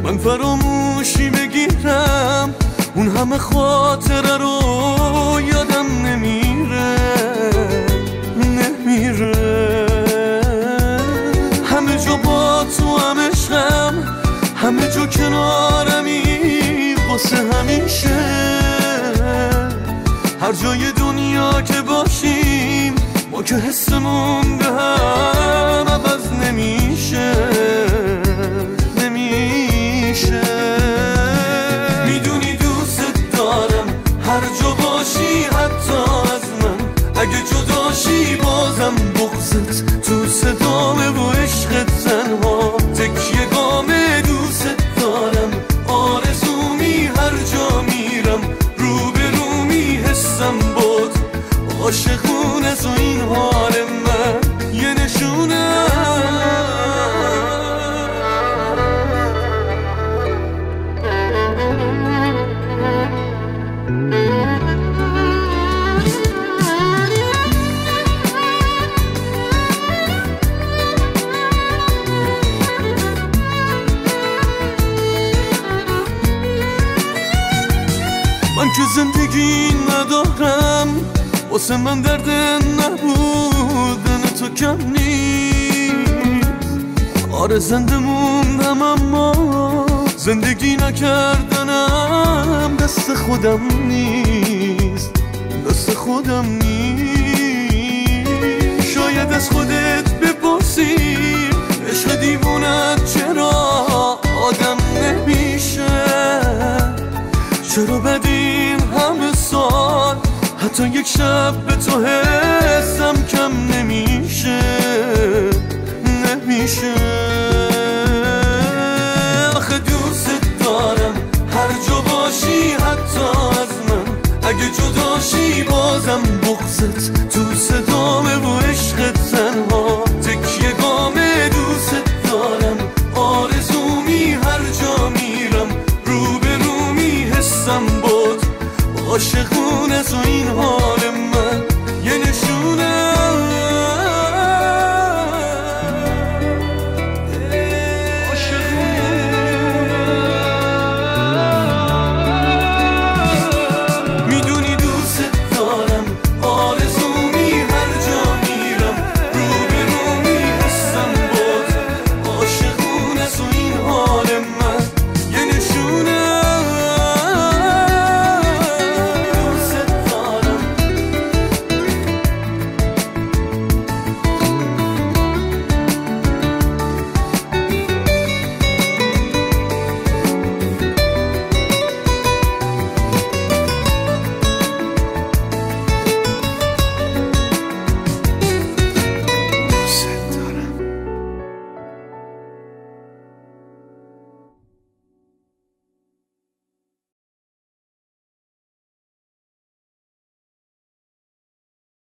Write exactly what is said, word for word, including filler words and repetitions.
من فراموشی بگیرم اون همه خاطره رو یادم نمیره نمیره همه جا با تو هم عشقم همه جا کنارمی واسه همیشه هر جای دنیا که باشیم ما که حسمون به هم عوض نمیشه نمیشه میدونی دوست دارم هر جا باشی حتی از من اگه جداشی بازم بغضت تو صدامه و عشقت تنها تکیه گامه دوست دارم آرزومی هر جا میرم رو به رو میحسم باد عاشقون از این حال من یه نشونه من که زندگی ندارم واسه من درد نبودن تو کم نیست آره زنده موندم اما زندگی نکردنم دست خودم نیست دست خودم نیست شاید از خودت بپرسی عشق دیوونت چرا آدم نمیشه چرا بدین همه سال حتی یک شب به تو حسم کم نمیشه نمیشه آخه دوست دارم هر جا باشی حتی از من اگه جداشی بازم بغضت تو صدامه و عشقت تنها تکیه گامه دوست دارم آرزومی هر جا میرم رو به رو میحسم باد عاشقون از این حال